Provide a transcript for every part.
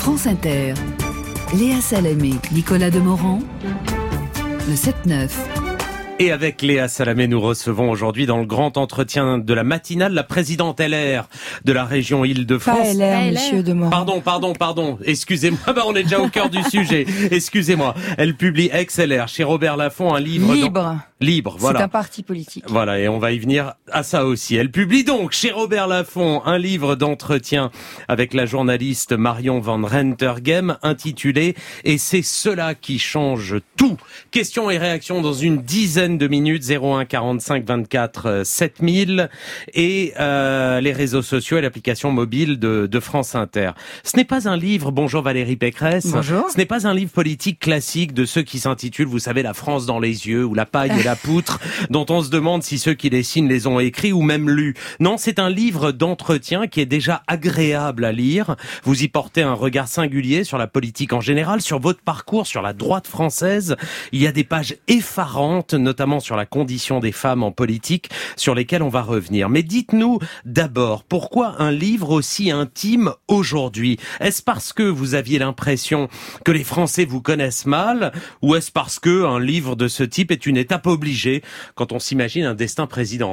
France Inter. Léa Salamé, Nicolas Demorand, le 7-9. Et avec Léa Salamé, nous recevons aujourd'hui dans le grand entretien de la matinale la présidente LR de la région Île-de-France. Pas LR, monsieur Demorand. Pardon. Excusez-moi, on est déjà au cœur du sujet. Excusez-moi. Elle publie ex-LR chez Robert Laffont un livre... Libre, voilà. C'est un parti politique. Voilà, et on va y venir à ça aussi. Elle publie donc chez Robert Laffont un livre d'entretien avec la journaliste Marion Van Rentergem intitulé « Et c'est cela qui change tout ». Questions et réactions dans une dizaine de minutes, 01 45 24 7000 et les réseaux sociaux et l'application mobile de France Inter. Ce n'est pas un livre, bonjour Valérie Pécresse. Bonjour. Ce n'est pas un livre politique classique de ceux qui s'intitulent, vous savez, La France dans les yeux ou La paille et la poutre, dont on se demande si ceux qui les signent les ont écrits ou même lus. Non, c'est un livre d'entretien qui est déjà agréable à lire. Vous y portez un regard singulier sur la politique en général, sur votre parcours, sur la droite française. Il y a des pages effarantes, notamment sur la condition des femmes en politique, sur lesquelles on va revenir. Mais dites-nous d'abord, pourquoi un livre aussi intime aujourd'hui ? Est-ce parce que vous aviez l'impression que les Français vous connaissent mal, ou est-ce parce que un livre de ce type est une étape obligée quand on s'imagine un destin présidentiel ?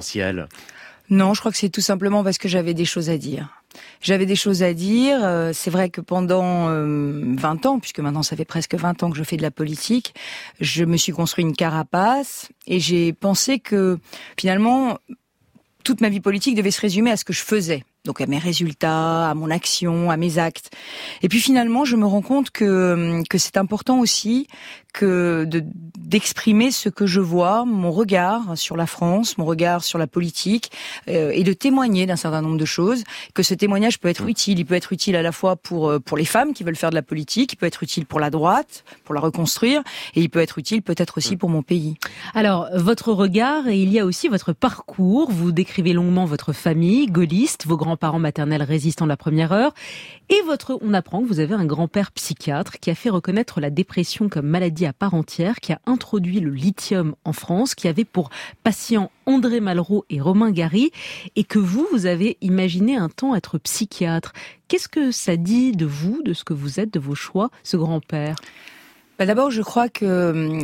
Non, je crois que c'est tout simplement parce que j'avais des choses à dire. J'avais des choses à dire. C'est vrai que pendant 20 ans, puisque maintenant ça fait presque 20 ans que je fais de la politique, je me suis construit une carapace et j'ai pensé que finalement toute ma vie politique devait se résumer à ce que je faisais. Donc à mes résultats, à mon action, à mes actes. Et puis finalement, je me rends compte que c'est important aussi d'exprimer ce que je vois, mon regard sur la France, mon regard sur la politique, et de témoigner d'un certain nombre de choses. Que ce témoignage peut être utile. Il peut être utile à la fois pour les femmes qui veulent faire de la politique, il peut être utile pour la droite, pour la reconstruire, et il peut être utile peut-être aussi pour mon pays. Alors, votre regard, et il y a aussi votre parcours. Vous décrivez longuement votre famille, gaulliste, vos grands-parents maternels résistants de la première heure, et on apprend que vous avez un grand-père psychiatre qui a fait reconnaître la dépression comme maladie à part entière, qui a introduit le lithium en France, qui avait pour patients André Malraux et Romain Gary, et que vous avez imaginé un temps être psychiatre. Qu'est-ce que ça dit de vous, de ce que vous êtes, de vos choix, ce grand-père ? D'abord, je crois que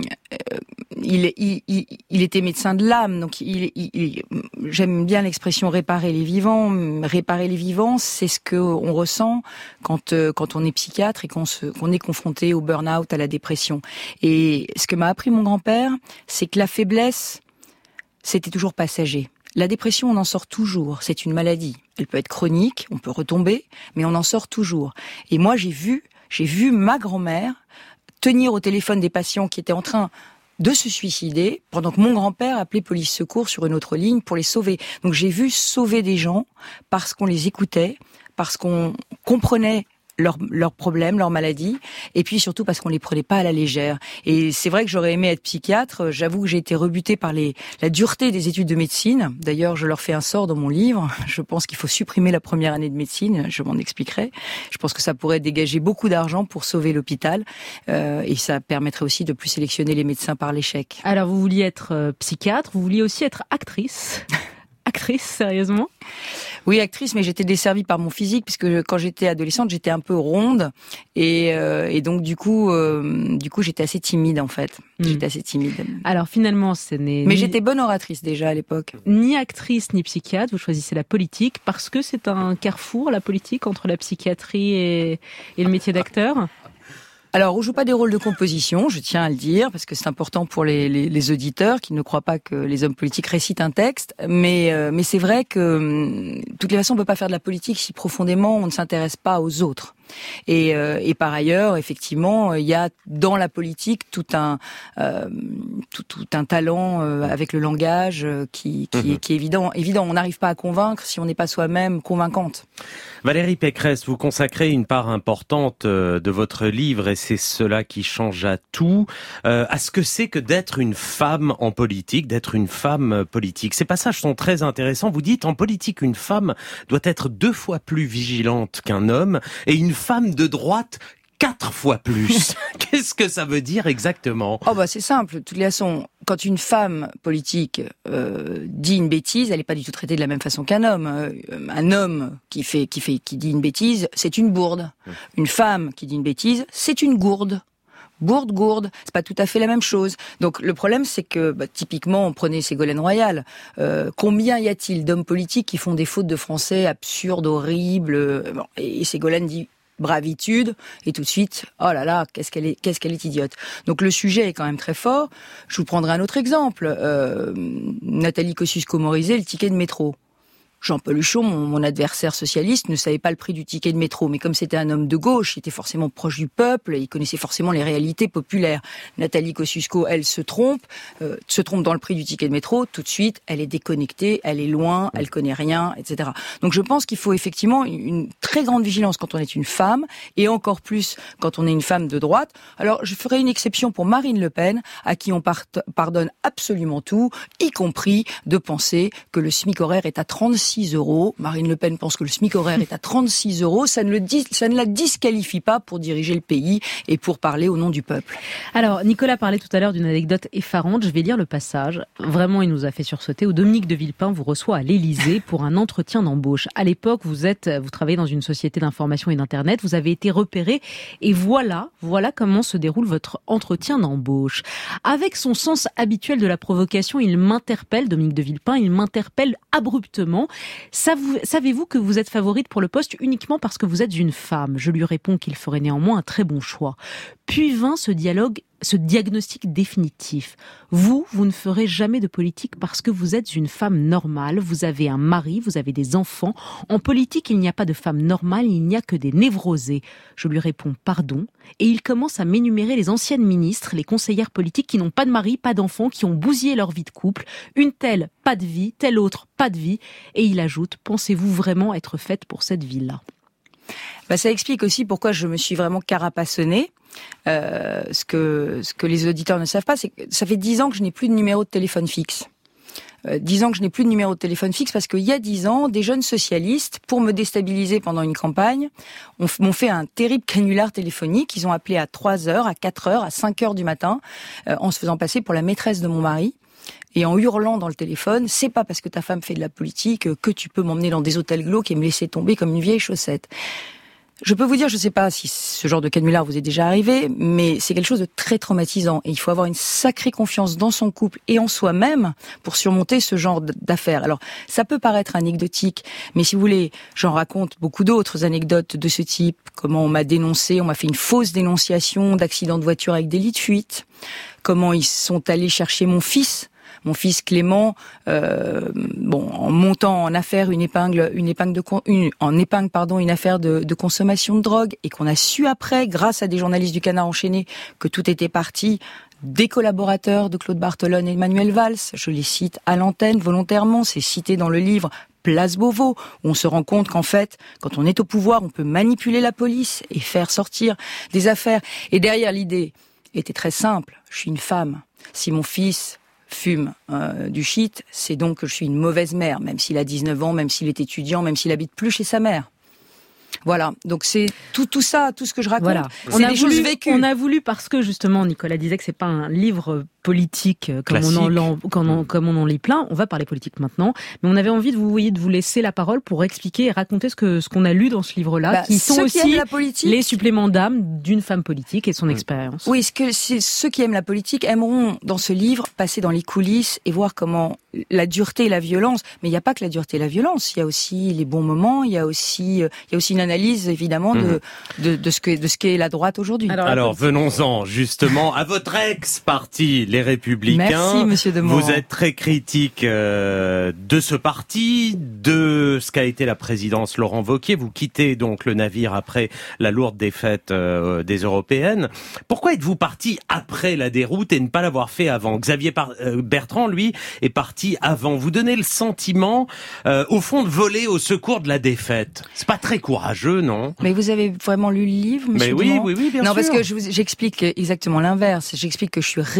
il était médecin de l'âme, donc j'aime bien l'expression réparer les vivants. Réparer les vivants, c'est ce que on ressent quand on est psychiatre et qu'on est confronté au burn-out, à la dépression. Et ce que m'a appris mon grand-père, c'est que la faiblesse, c'était toujours passager. La dépression, on en sort toujours. C'est une maladie. Elle peut être chronique, on peut retomber, mais on en sort toujours. Et moi, j'ai vu ma grand-mère tenir au téléphone des patients qui étaient en train de se suicider, pendant que mon grand-père appelait police secours sur une autre ligne pour les sauver. Donc j'ai vu sauver des gens parce qu'on les écoutait, parce qu'on comprenait leurs problèmes, leurs maladies, et puis surtout parce qu'on les prenait pas à la légère. Et c'est vrai que j'aurais aimé être psychiatre. J'avoue que j'ai été rebutée par la dureté des études de médecine. D'ailleurs, je leur fais un sort dans mon livre. Je pense qu'il faut supprimer la première année de médecine. Je m'en expliquerai. Je pense que ça pourrait dégager beaucoup d'argent pour sauver l'hôpital, et ça permettrait aussi de plus sélectionner les médecins par l'échec. Alors, vous vouliez être psychiatre, vous vouliez aussi être actrice. Actrice, sérieusement ? Oui, actrice, mais j'étais desservie par mon physique, puisque quand j'étais adolescente, j'étais un peu ronde, et donc du coup, j'étais assez timide en fait. J'étais assez timide. Alors finalement, mais j'étais bonne oratrice déjà à l'époque. Ni actrice ni psychiatre, vous choisissez la politique parce que c'est un carrefour, la politique, entre la psychiatrie et le métier d'acteur. Alors, on joue pas des rôles de composition, je tiens à le dire, parce que c'est important pour les auditeurs qui ne croient pas que les hommes politiques récitent un texte. Mais c'est vrai que, de toutes les façons, on peut pas faire de la politique si profondément on ne s'intéresse pas aux autres. Et par ailleurs, effectivement, il y a dans la politique tout un talent avec le langage qui est évident. On n'arrive pas à convaincre si on n'est pas soi-même convaincante. Valérie Pécresse, vous consacrez une part importante de votre livre, et c'est cela qui change à tout, à ce que c'est que d'être une femme en politique, d'être une femme politique. Ces passages sont très intéressants. Vous dites, en politique, une femme doit être 2 fois plus vigilante qu'un homme, et une femme de droite 4 fois plus. Qu'est-ce que ça veut dire exactement? Oh bah c'est simple. De toute façon, quand une femme politique dit une bêtise, elle n'est pas du tout traitée de la même façon qu'un homme. Un homme qui dit une bêtise, c'est une bourde. Une femme qui dit une bêtise, c'est une gourde. Gourde, c'est pas tout à fait la même chose. Donc le problème, c'est que typiquement, on prenait Ségolène Royal. Combien y a-t-il d'hommes politiques qui font des fautes de français absurdes, horribles, et Ségolène dit bravitude, et tout de suite, oh là là, qu'est-ce qu'elle est idiote. Donc le sujet est quand même très fort. Je vous prendrai un autre exemple. Nathalie Kosciusko-Morizet, le ticket de métro. Jean-Paul Huchon, mon adversaire socialiste, ne savait pas le prix du ticket de métro. Mais comme c'était un homme de gauche, il était forcément proche du peuple, il connaissait forcément les réalités populaires. Nathalie Kosciusko, elle se trompe dans le prix du ticket de métro, tout de suite, elle est déconnectée, elle est loin, elle connaît rien, etc. Donc je pense qu'il faut effectivement une très grande vigilance quand on est une femme, et encore plus quand on est une femme de droite. Alors je ferai une exception pour Marine Le Pen, à qui on pardonne absolument tout, y compris de penser que le SMIC horaire est à 36 €. Marine Le Pen pense que le SMIC horaire est à 36 €. Ça ne la disqualifie pas pour diriger le pays et pour parler au nom du peuple. Alors, Nicolas parlait tout à l'heure d'une anecdote effarante. Je vais lire le passage. Vraiment, il nous a fait sursauter. Où Dominique de Villepin vous reçoit à l'Élysée pour un entretien d'embauche. À l'époque, vous travaillez dans une société d'information et d'internet. Vous avez été repéré. Et voilà comment se déroule votre entretien d'embauche. Avec son sens habituel de la provocation, il m'interpelle, Dominique de Villepin, il m'interpelle abruptement. Savez-vous que vous êtes favorite pour le poste uniquement parce que vous êtes une femme? Je lui réponds qu'il ferait néanmoins un très bon choix. Puis vint ce diagnostic définitif. Vous ne ferez jamais de politique parce que vous êtes une femme normale, vous avez un mari, vous avez des enfants. En politique, il n'y a pas de femme normale, il n'y a que des névrosés. Je lui réponds pardon, et il commence à m'énumérer les anciennes ministres, les conseillères politiques qui n'ont pas de mari, pas d'enfants, qui ont bousillé leur vie de couple. Une telle, pas de vie, telle autre, pas de vie. Et il ajoute, pensez-vous vraiment être faite pour cette vie-là? Ça explique aussi pourquoi je me suis vraiment carapassonnée. Ce que les auditeurs ne savent pas, c'est que ça fait 10 ans que je n'ai plus de numéro de téléphone fixe. 10 ans que je n'ai plus de numéro de téléphone fixe parce qu'il y a 10 ans, des jeunes socialistes, pour me déstabiliser pendant une campagne, m'ont fait un terrible canular téléphonique. Ils ont appelé à 3h, à 4h, à 5h du matin, en se faisant passer pour la maîtresse de mon mari. Et en hurlant dans le téléphone, c'est pas parce que ta femme fait de la politique que tu peux m'emmener dans des hôtels glauques et me laisser tomber comme une vieille chaussette. Je peux vous dire, je sais pas si ce genre de canular vous est déjà arrivé, mais c'est quelque chose de très traumatisant. Et il faut avoir une sacrée confiance dans son couple et en soi-même pour surmonter ce genre d'affaires. Alors, ça peut paraître anecdotique, mais si vous voulez, j'en raconte beaucoup d'autres anecdotes de ce type. Comment on m'a dénoncé, on m'a fait une fausse dénonciation d'accident de voiture avec délit de fuite. Comment ils sont allés chercher mon fils Clément, en montant en affaire une affaire de consommation de drogue, et qu'on a su après, grâce à des journalistes du Canard enchaîné, que tout était parti des collaborateurs de Claude Barthelone et Manuel Valls. Je les cite à l'antenne volontairement, c'est cité dans le livre Place Beauvau, où on se rend compte qu'en fait, quand on est au pouvoir, on peut manipuler la police et faire sortir des affaires. Et derrière, l'idée était très simple. Je suis une femme. Si mon fils fume du shit, c'est donc que je suis une mauvaise mère, même s'il a 19 ans, même s'il est étudiant, même s'il habite plus chez sa mère. Voilà, donc c'est tout ça, tout ce que je raconte, voilà. C'est des choses vécues. On a voulu, parce que justement, Nicolas disait que c'est pas un livre politique comme on en lit plein. On va parler politique maintenant, mais on avait envie de vous laisser la parole pour expliquer et raconter ce qu'on a lu dans ce livre-là, qui sont aussi les suppléments d'âme d'une femme politique et son expérience. Oui, ceux qui aiment la politique aimeront dans ce livre passer dans les coulisses et voir comment la dureté et la violence, mais il n'y a pas que la dureté et la violence, il y a aussi les bons moments, il y a aussi une analyse évidemment de ce qu'est la droite aujourd'hui. Alors venons-en justement à votre ex-parti, les Républicains. Merci, monsieur Demorand. Vous êtes très critique de ce parti, de ce qu'a été la présidence Laurent Wauquiez. Vous quittez donc le navire après la lourde défaite des Européennes. Pourquoi êtes-vous parti après la déroute et ne pas l'avoir fait avant? Xavier Bertrand, lui, est parti avant. Vous donnez le sentiment, au fond, de voler au secours de la défaite. C'est pas très courageux, non? Mais vous avez vraiment lu le livre, monsieur Dumont? Oui, bien sûr. Non, parce que j'explique exactement l'inverse. J'explique que je suis restée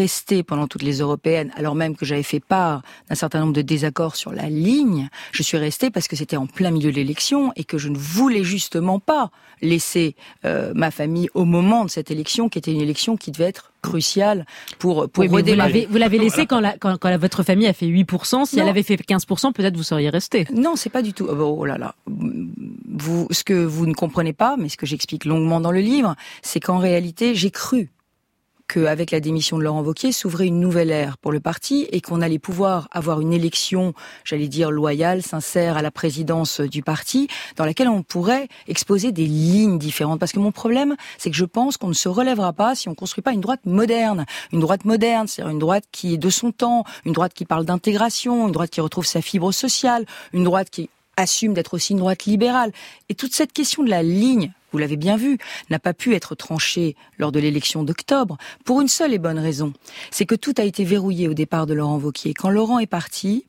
pendant toutes les européennes, alors même que j'avais fait part d'un certain nombre de désaccords sur la ligne. Je suis restée parce que c'était en plein milieu de l'élection et que je ne voulais justement pas laisser ma famille au moment de cette élection, qui était une élection qui devait être cruciale pour redémarrer. Vous l'avez laissé quand votre famille a fait 8%. Si elle avait fait 15%, peut-être vous seriez resté. Non, c'est pas du tout. Oh là là. Ce que vous ne comprenez pas, mais ce que j'explique longuement dans le livre, c'est qu'en réalité, j'ai cru qu'avec la démission de Laurent Wauquiez s'ouvrait une nouvelle ère pour le parti et qu'on allait pouvoir avoir une élection, j'allais dire loyale, sincère à la présidence du parti, dans laquelle on pourrait exposer des lignes différentes. Parce que mon problème, c'est que je pense qu'on ne se relèvera pas si on construit pas une droite moderne. Une droite moderne, c'est-à-dire une droite qui est de son temps, une droite qui parle d'intégration, une droite qui retrouve sa fibre sociale, une droite qui assume d'être aussi une droite libérale. Et toute cette question de la ligne, vous l'avez bien vu, n'a pas pu être tranchée lors de l'élection d'octobre, pour une seule et bonne raison. C'est que tout a été verrouillé au départ de Laurent Wauquiez. Quand Laurent est parti,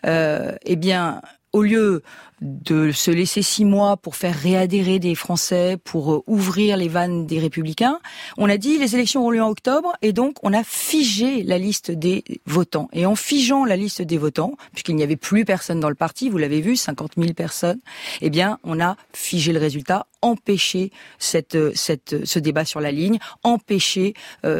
au lieu de se laisser 6 mois pour faire réadhérer des Français, pour ouvrir les vannes des Républicains, on a dit les élections auront lieu en octobre et donc on a figé la liste des votants. Et en figeant la liste des votants, puisqu'il n'y avait plus personne dans le parti, vous l'avez vu, 50 000 personnes, eh bien on a figé le résultat, empêché ce débat sur la ligne, empêché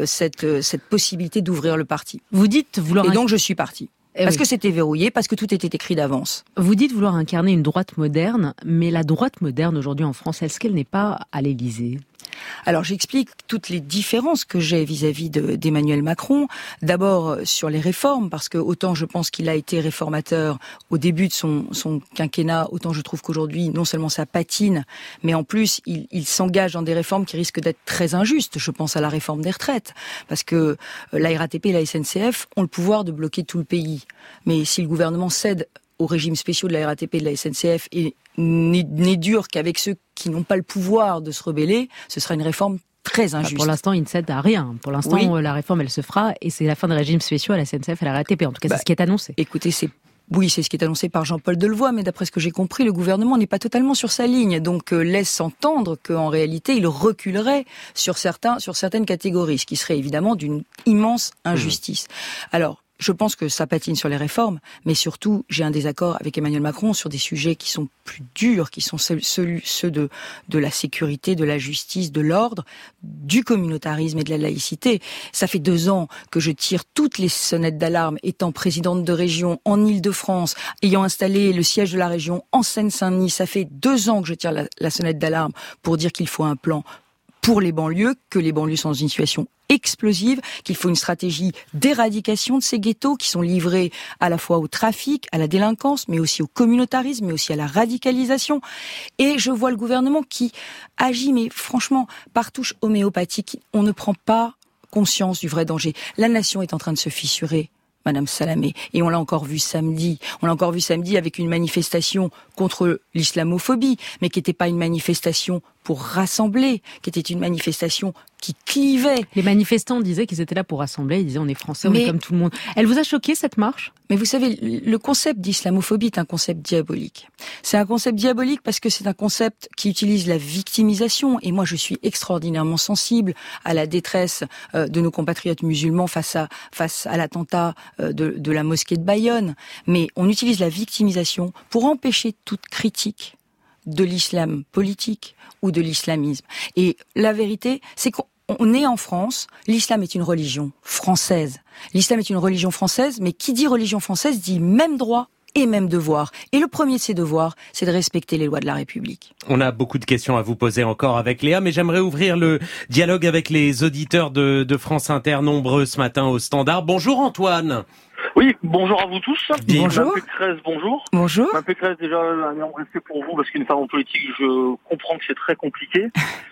cette possibilité d'ouvrir le parti. Vous dites vouloir... Et donc je suis partie. Parce que c'était verrouillé, parce que tout était écrit d'avance. Vous dites vouloir incarner une droite moderne, mais la droite moderne aujourd'hui en France, est-ce qu'elle n'est pas à l'Élysée ? Alors j'explique toutes les différences que j'ai vis-à-vis d'Emmanuel Macron. D'abord sur les réformes, parce que autant je pense qu'il a été réformateur au début de son quinquennat, autant je trouve qu'aujourd'hui non seulement ça patine, mais en plus il s'engage dans des réformes qui risquent d'être très injustes. Je pense à la réforme des retraites, parce que la RATP et la SNCF ont le pouvoir de bloquer tout le pays. Mais si le gouvernement cède aux régimes spéciaux de la RATP et de la SNCF et n'est dur qu'avec ceux qui n'ont pas le pouvoir de se rebeller, ce sera une réforme très injuste. Pour l'instant, il ne cède à rien. Pour l'instant, la réforme, elle se fera et c'est la fin des régimes spéciaux à la SNCF et à la RATP. En tout cas, c'est ce qui est annoncé. Écoutez, c'est ce qui est annoncé par Jean-Paul Delevoye, mais d'après ce que j'ai compris, le gouvernement n'est pas totalement sur sa ligne, donc laisse entendre qu'en réalité, il reculerait sur certaines catégories, ce qui serait évidemment d'une immense injustice. Alors, je pense que ça patine sur les réformes, mais surtout, j'ai un désaccord avec Emmanuel Macron sur des sujets qui sont plus durs, qui sont ceux de la sécurité, de la justice, de l'ordre, du communautarisme et de la laïcité. Ça fait 2 ans que je tire toutes les sonnettes d'alarme, étant présidente de région en Île-de-France, ayant installé le siège de la région en Seine-Saint-Denis. Ça fait 2 ans que je tire la sonnette d'alarme pour dire qu'il faut un plan pour les banlieues, que les banlieues sont dans une situation explosive, qu'il faut une stratégie d'éradication de ces ghettos qui sont livrés à la fois au trafic, à la délinquance, mais aussi au communautarisme, mais aussi à la radicalisation. Et je vois le gouvernement qui agit, mais franchement, par touche homéopathique. On ne prend pas conscience du vrai danger. La nation est en train de se fissurer, Madame Salamé. Et on l'a encore vu samedi. On l'a encore vu samedi avec une manifestation contre l'islamophobie, mais qui n'était pas une manifestation pour rassembler, qui était une manifestation qui clivait. Les manifestants disaient qu'ils étaient là pour rassembler, ils disaient on est français, on est comme tout le monde. Elle vous a choqué cette marche ? Mais vous savez, le concept d'islamophobie est un concept diabolique. C'est un concept diabolique parce que c'est un concept qui utilise la victimisation. Et moi, je suis extraordinairement sensible à la détresse de nos compatriotes musulmans face à l'attentat de la mosquée de Bayonne. Mais on utilise la victimisation pour empêcher toute critique de l'islam politique ou de l'islamisme. Et la vérité, c'est qu'on est en France, l'islam est une religion française. L'islam est une religion française, mais qui dit religion française dit même droit et même devoir. Et le premier de ces devoirs, c'est de respecter les lois de la République. On a beaucoup de questions à vous poser encore avec Léa, mais j'aimerais ouvrir le dialogue avec les auditeurs de France Inter, nombreux ce matin au Standard. Bonjour Antoine. Oui, bonjour à vous tous. Bonjour. Mme Pécresse, bonjour. Bonjour. Mme Pécresse, déjà, un énorme respect pour vous, parce qu'une femme en politique, je comprends que c'est très compliqué.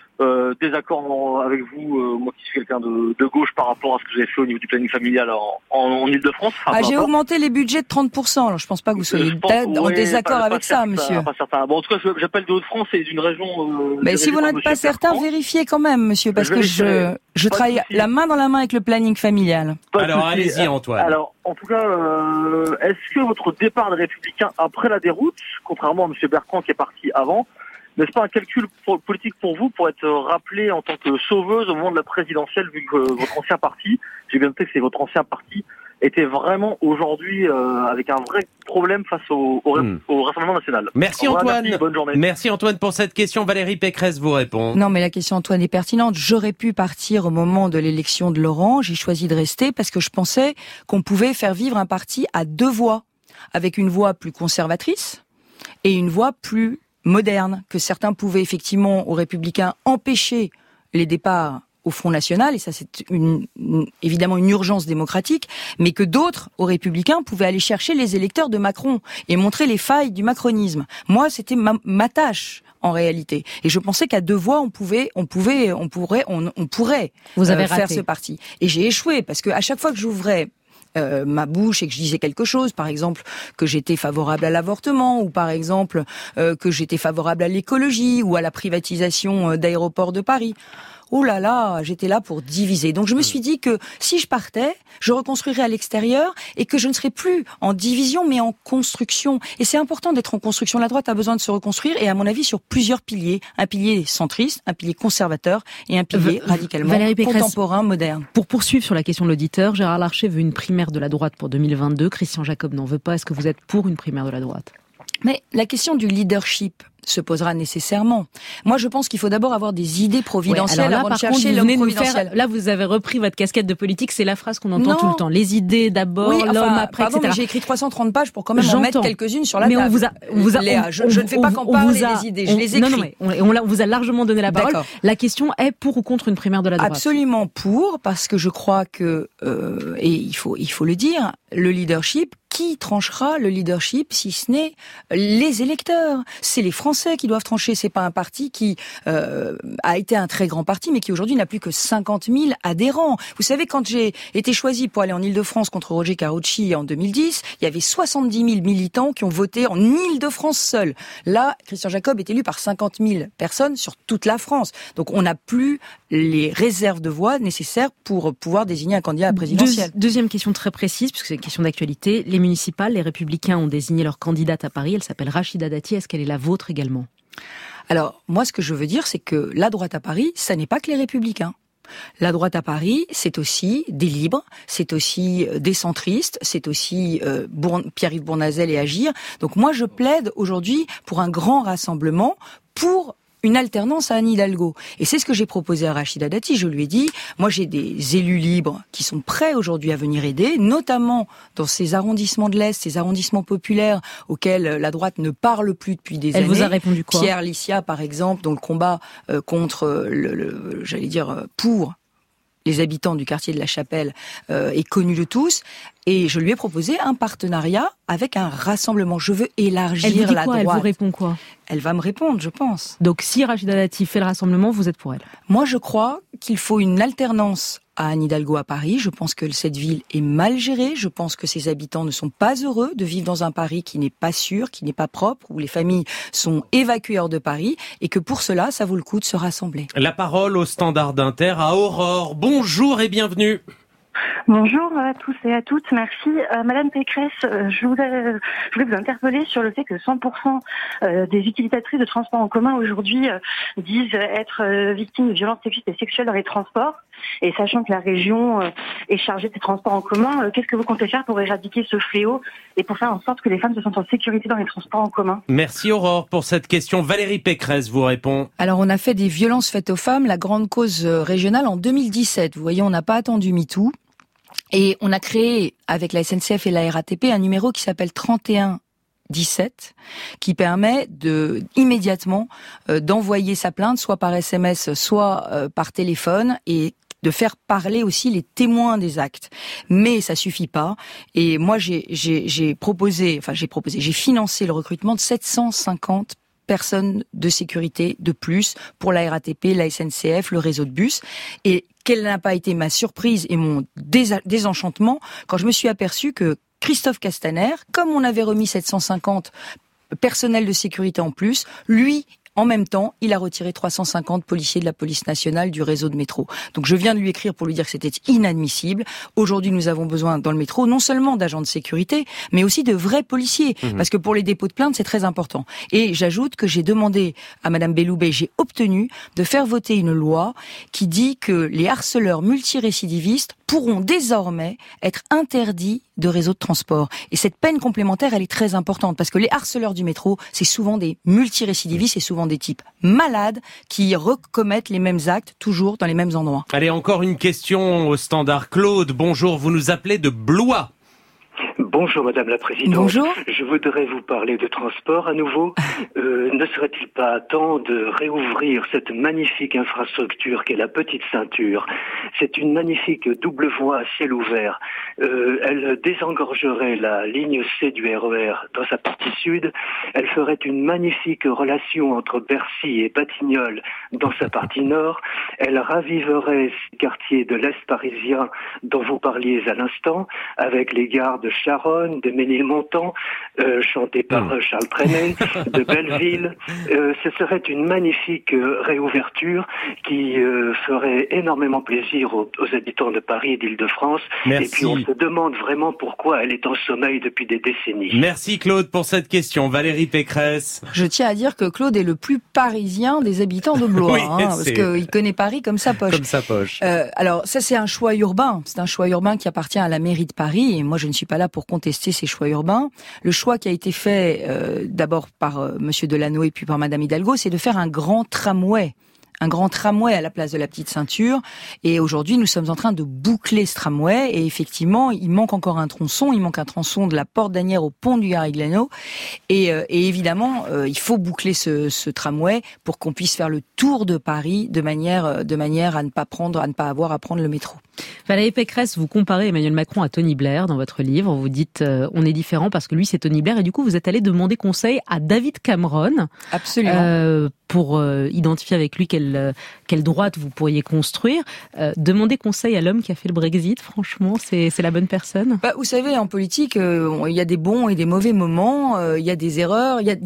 Désaccord avec vous, moi qui suis quelqu'un de gauche par rapport à ce que vous avez fait au niveau du planning familial en Ile-de-France. J'ai augmenté les budgets de 30%, alors je pense pas que vous soyez en désaccord avec ça, monsieur. Pas certain. Bon, en tout cas, j'appelle de Haute-France et d'une région... Mais si vous n'êtes pas certain, vérifiez quand même, monsieur, parce que je travaille la main dans la main avec le planning familial. Alors, allez-y, Antoine. Alors, en tout cas, est-ce que votre départ des Républicains après la déroute, contrairement à M. Bertrand qui est parti avant, N'est-ce pas un calcul politique pour vous pour être rappelé en tant que sauveuse au moment de la présidentielle, vu que votre ancien parti, j'ai bien noté que c'est votre ancien parti, était vraiment aujourd'hui avec un vrai problème face au Rassemblement national. Merci Antoine. Merci, bonne journée. Merci Antoine pour cette question. Valérie Pécresse vous répond. Non, mais la question Antoine est pertinente. J'aurais pu partir au moment de l'élection de Laurent. J'ai choisi de rester parce que je pensais qu'on pouvait faire vivre un parti à deux voix, avec une voix plus conservatrice et une voix plus moderne, que certains pouvaient effectivement aux Républicains empêcher les départs au Front National, et ça c'est évidemment une urgence démocratique, mais que d'autres, aux Républicains, pouvaient aller chercher les électeurs de Macron et montrer les failles du macronisme. Moi, c'était ma tâche en réalité, et je pensais qu'à deux voix on pourrait faire ce parti. Et j'ai échoué parce que à chaque fois que j'ouvrais ma bouche et que je disais quelque chose, par exemple que j'étais favorable à l'avortement, ou par exemple que j'étais favorable à l'écologie ou à la privatisation d'aéroports de Paris. Oh là là, j'étais là pour diviser. Donc je me suis dit que si je partais, je reconstruirais à l'extérieur et que je ne serais plus en division mais en construction. Et c'est important d'être en construction. La droite a besoin de se reconstruire et à mon avis sur plusieurs piliers. Un pilier centriste, un pilier conservateur et un pilier radicalement contemporain, moderne. Pour poursuivre sur la question de l'auditeur, Gérard Larcher veut une primaire de la droite pour 2022. Christian Jacob n'en veut pas. Est-ce que vous êtes pour une primaire de la droite ? Mais la question du leadership se posera nécessairement. Moi, je pense qu'il faut d'abord avoir des idées providentielles avant de chercher l'homme providentiel. Là, vous avez repris votre casquette de politique, c'est la phrase qu'on entend tout le temps. Les idées d'abord, l'homme après, etc. Mais j'ai écrit 330 pages pour quand même en mettre quelques-unes sur la table. Mais Léa, je ne fais pas qu'en parler des idées, je les écris. Non, mais on vous a largement donné la parole. D'accord. La question est pour ou contre une primaire de la droite ? Absolument pour, parce que je crois que, et il faut le dire, le leadership, qui tranchera le leadership si ce n'est les électeurs? C'est les Français qui doivent trancher. C'est pas un parti qui a été un très grand parti, mais qui aujourd'hui n'a plus que 50 000 adhérents. Vous savez, quand j'ai été choisi pour aller en Île-de-France contre Roger Carucci en 2010, il y avait 70 000 militants qui ont voté en Île-de-France seul. Là, Christian Jacob est élu par 50 000 personnes sur toute la France. Donc on n'a plus les réserves de voix nécessaires pour pouvoir désigner un candidat à la présidentielle. Deuxième question très précise, puisque c'est une question d'actualité. Les municipales, les Républicains ont désigné leur candidate à Paris. Elle s'appelle Rachida Dati. Est-ce qu'elle est la vôtre également ? Alors, moi, ce que je veux dire, c'est que la droite à Paris, ça n'est pas que les Républicains. La droite à Paris, c'est aussi des libres, c'est aussi des centristes, c'est aussi Pierre-Yves Bournazel et Agir. Donc moi, je plaide aujourd'hui pour un grand rassemblement, pour une alternance à Anne Hidalgo. Et c'est ce que j'ai proposé à Rachida Dati. Je lui ai dit, moi j'ai des élus libres qui sont prêts aujourd'hui à venir aider, notamment dans ces arrondissements de l'Est, ces arrondissements populaires auxquels la droite ne parle plus depuis des années. Elle vous a répondu quoi ? Pierre Licia, par exemple, dont le combat contre, pour les habitants du quartier de la Chapelle est connu de tous. Et je lui ai proposé un partenariat avec un rassemblement. Je veux élargir la droite. Elle vous répond quoi ? Elle va me répondre, je pense. Donc si Rachida Dati fait le rassemblement, vous êtes pour elle ? Moi, je crois qu'il faut une alternance à Anne Hidalgo à Paris. Je pense que cette ville est mal gérée. Je pense que ses habitants ne sont pas heureux de vivre dans un Paris qui n'est pas sûr, qui n'est pas propre, où les familles sont évacuées hors de Paris, et que pour cela, ça vaut le coup de se rassembler. La parole au Standard d'Inter à Aurore. Bonjour et bienvenue. Bonjour à tous et à toutes, merci. Madame Pécresse, je voulais vous interpeller sur le fait que 100% des utilisatrices de transports en commun aujourd'hui disent être victimes de violences sexistes et sexuelles dans les transports. Et sachant que la région est chargée des transports en commun, qu'est-ce que vous comptez faire pour éradiquer ce fléau et pour faire en sorte que les femmes se sentent en sécurité dans les transports en commun ? Merci Aurore pour cette question. Valérie Pécresse vous répond. Alors on a fait des violences faites aux femmes la grande cause régionale en 2017. Vous voyez, on n'a pas attendu MeToo. Et on a créé, avec la SNCF et la RATP, un numéro qui s'appelle 3117, qui permet immédiatement d'envoyer sa plainte, soit par SMS, soit par téléphone, et de faire parler aussi les témoins des actes. Mais ça suffit pas. Et moi, j'ai financé le recrutement de 750 personnes de sécurité de plus pour la RATP, la SNCF, le réseau de bus. Et quelle n'a pas été ma surprise et mon désenchantement quand je me suis aperçu que Christophe Castaner, comme on avait remis 750 personnels de sécurité en plus, lui En même temps, il a retiré 350 policiers de la police nationale du réseau de métro. Donc je viens de lui écrire pour lui dire que c'était inadmissible. Aujourd'hui, nous avons besoin dans le métro non seulement d'agents de sécurité, mais aussi de vrais policiers. Parce que pour les dépôts de plainte, c'est très important. Et j'ajoute que j'ai demandé à Madame Belloubet, j'ai obtenu de faire voter une loi qui dit que les harceleurs multirécidivistes pourront désormais être interdits de réseau de transport. Et cette peine complémentaire, elle est très importante parce que les harceleurs du métro, c'est souvent des multirécidivistes et souvent des types malades qui recommettent les mêmes actes toujours dans les mêmes endroits. Allez, encore une question au standard. Claude, bonjour, vous nous appelez de Blois. Bonjour Madame la Présidente. Bonjour. Je voudrais vous parler de transport à nouveau. Ne serait-il pas temps de réouvrir cette magnifique infrastructure qu'est la Petite Ceinture? C'est une magnifique double voie à ciel ouvert. Elle désengorgerait la ligne C du RER dans sa partie sud. Elle ferait une magnifique relation entre Bercy et Batignolles dans sa partie nord. Elle raviverait ces quartiers de l'Est parisien dont vous parliez à l'instant, avec les gares de Charonne, de Ménilmontant, chanté par Charles Trenet, de Belleville. Ce serait une magnifique réouverture qui ferait énormément plaisir aux habitants de Paris et d'Île-de-France. Merci. Et puis on se demande vraiment pourquoi elle est en sommeil depuis des décennies. Merci Claude pour cette question. Valérie Pécresse. Je tiens à dire que Claude est le plus parisien des habitants de Blois, Oui, parce qu'il connaît Paris comme sa poche. Comme sa poche. Alors ça c'est un choix urbain, c'est un choix urbain qui appartient à la mairie de Paris et moi je ne suis pas là pour contester ces choix urbains. Le choix qui a été fait d'abord par Monsieur Delanoë puis par Madame Hidalgo, c'est de faire un grand tramway à la place de la Petite Ceinture. Et aujourd'hui, nous sommes en train de boucler ce tramway. Et effectivement, il manque encore un tronçon. Il manque un tronçon de la Porte d'Asnières au pont du Garigliano. Et évidemment, il faut boucler ce tramway pour qu'on puisse faire le tour de Paris de manière à ne pas avoir à prendre le métro. Valérie Pécresse, vous comparez Emmanuel Macron à Tony Blair dans votre livre. Vous dites on est différent parce que lui c'est Tony Blair et du coup vous êtes allé demander conseil à David Cameron. Absolument. Pour identifier avec lui quelle droite vous pourriez construire. Demander conseil à l'homme qui a fait le Brexit, franchement, c'est la bonne personne. Vous savez, en politique, il y a des bons et des mauvais moments. Il y a des erreurs. Il y a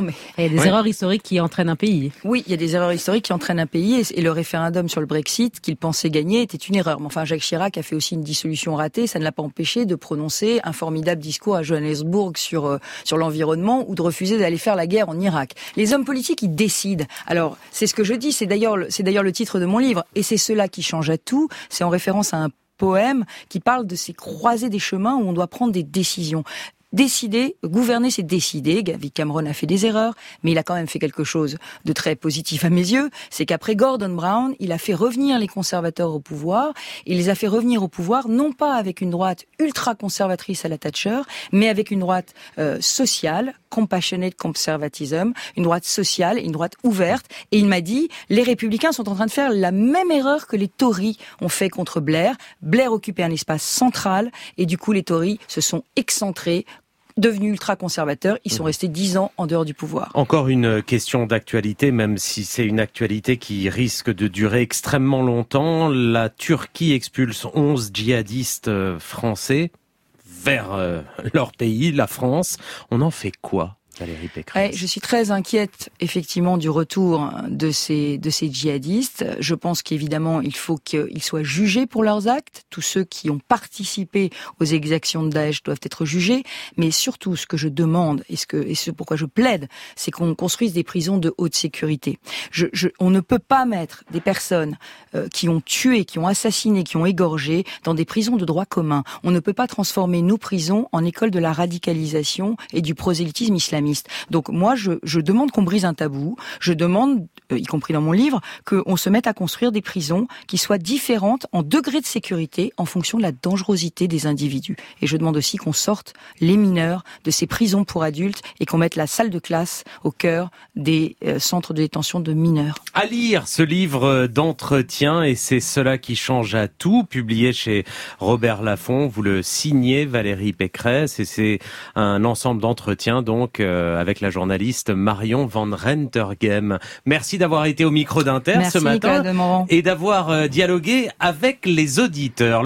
des erreurs historiques qui entraînent un pays. Oui, il y a des erreurs historiques qui entraînent un pays. Et le référendum sur le Brexit, qu'il pensait gagner, était une erreur. Mais enfin, Jacques Chirac a fait aussi une dissolution ratée. Ça ne l'a pas empêché de prononcer un formidable discours à Johannesburg sur l'environnement ou de refuser d'aller faire la guerre en Irak. Les hommes politiques, ils décident. Alors, c'est ce que je dis, c'est d'ailleurs le titre de mon livre, et c'est cela qui change à tout, c'est en référence à un poème qui parle de ces croisées des chemins où on doit prendre des décisions. Décider, gouverner, c'est décider. David Cameron a fait des erreurs, mais il a quand même fait quelque chose de très positif à mes yeux. C'est qu'après Gordon Brown, il a fait revenir les conservateurs au pouvoir. Il les a fait revenir au pouvoir, non pas avec une droite ultra-conservatrice à la Thatcher, mais avec une droite sociale, compassionate conservatism, une droite sociale, une droite ouverte. Et il m'a dit, les Républicains sont en train de faire la même erreur que les Tories ont fait contre Blair. Blair occupait un espace central, et du coup les Tories se sont excentrés, devenus ultra-conservateurs, ils sont restés 10 ans en dehors du pouvoir. Encore une question d'actualité, même si c'est une actualité qui risque de durer extrêmement longtemps. La Turquie expulse 11 djihadistes français vers leur pays, la France. On en fait quoi, Valérie Pécresse? Je suis très inquiète, effectivement, du retour de ces djihadistes. Je pense qu'évidemment, il faut qu'ils soient jugés pour leurs actes. Tous ceux qui ont participé aux exactions de Daesh doivent être jugés. Mais surtout, ce que je demande, et ce pourquoi je plaide, c'est qu'on construise des prisons de haute sécurité. On ne peut pas mettre des personnes qui ont tué, qui ont assassiné, qui ont égorgé dans des prisons de droit commun. On ne peut pas transformer nos prisons en école de la radicalisation et du prosélytisme islamique. Donc moi, je demande qu'on brise un tabou. Je demande, y compris dans mon livre, qu'on se mette à construire des prisons qui soient différentes en degré de sécurité en fonction de la dangerosité des individus. Et je demande aussi qu'on sorte les mineurs de ces prisons pour adultes et qu'on mette la salle de classe au cœur des centres de détention de mineurs. À lire ce livre d'entretien, et c'est cela qui change à tout, publié chez Robert Laffont. Vous le signez, Valérie Pécresse, et c'est un ensemble d'entretiens donc avec la journaliste Marion Van Rentergem. Merci d'avoir été au micro d'Inter ce matin et d'avoir dialogué avec les auditeurs.